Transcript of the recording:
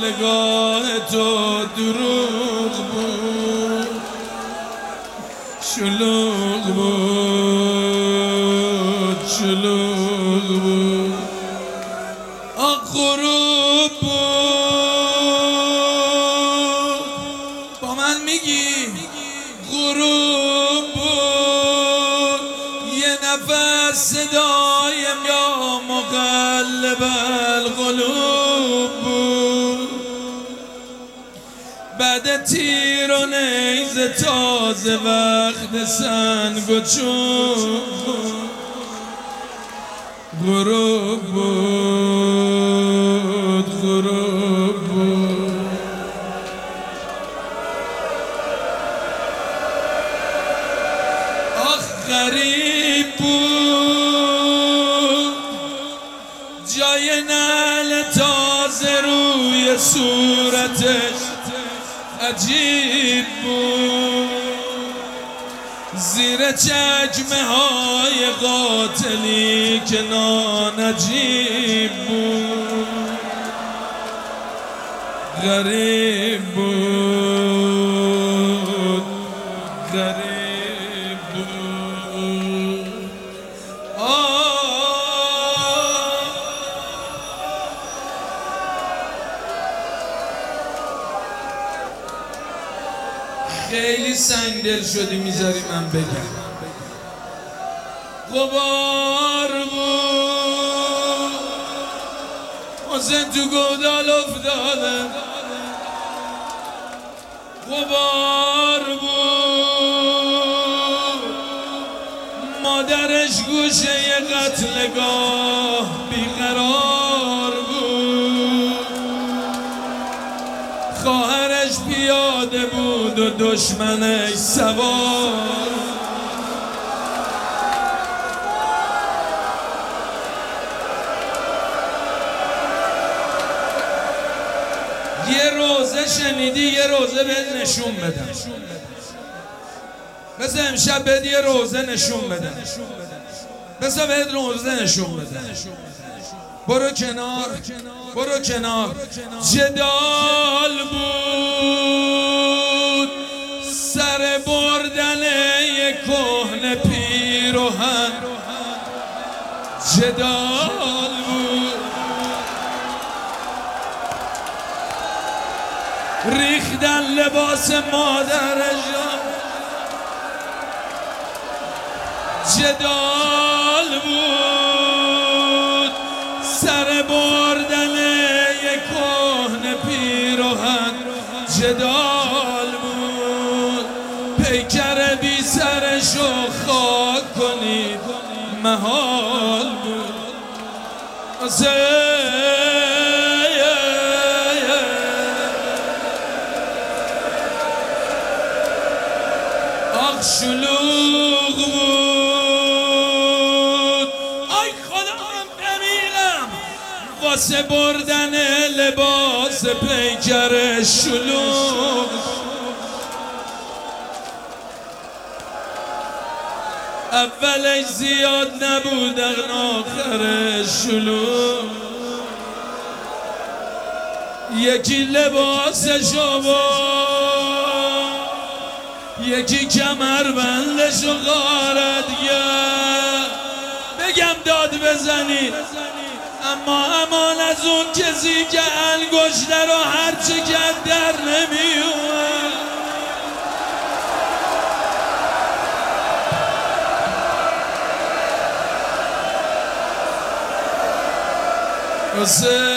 قتلگاه تو دروغ بود، شلوغ بود، شلوغ بود، غروب بود. با من میگی غروب بود، یه نفس صدایم یا مقلب القلوب بود. بعد تیر و نیزه تازه وقت سنگ و چوب بود، غروب بود، غروب بود. آخ غریب بود، جای نعل تازه روی صورتش عجیب بود، زیر چکمه های قاتلی که نانجیب بود، غریب بود، غریب بود. خیلی سنگدل شدی میذاری من بگم. غبار بود، حسین تو گودال افتاده. غبار بود، مادرش گوشه ی قتلگاه بیقرار بود، خواهرش پیاده بود و دشمنش سوار. یه روزه شنیدی، یه روزه بهت نشون بدم. بذار امشب بهت یه روزه نشون بدم. بذار بهت روزه نشون بدم. برو کنار، برو کنار. جدال بود سر بردن یک کهنه پیراهن، جدال بود ریختن لباس مادرش، جدال بود سر بردن یک کهنه پیراهن، جدال بود پیکر بی سرشو خاک کنید محال بود. آخ شلوغ بود، آی خودم امیرم واسه بردن لباس پیکر شلوغ. اولش زیاد نبود آخرش شلوغ، یکی لباسشو بود، یکی کمربندشو غارت کرد. بگم داد بزنید اما امان از اون کسی که انگشتر رو هرچی کرد در نمیومد. حسین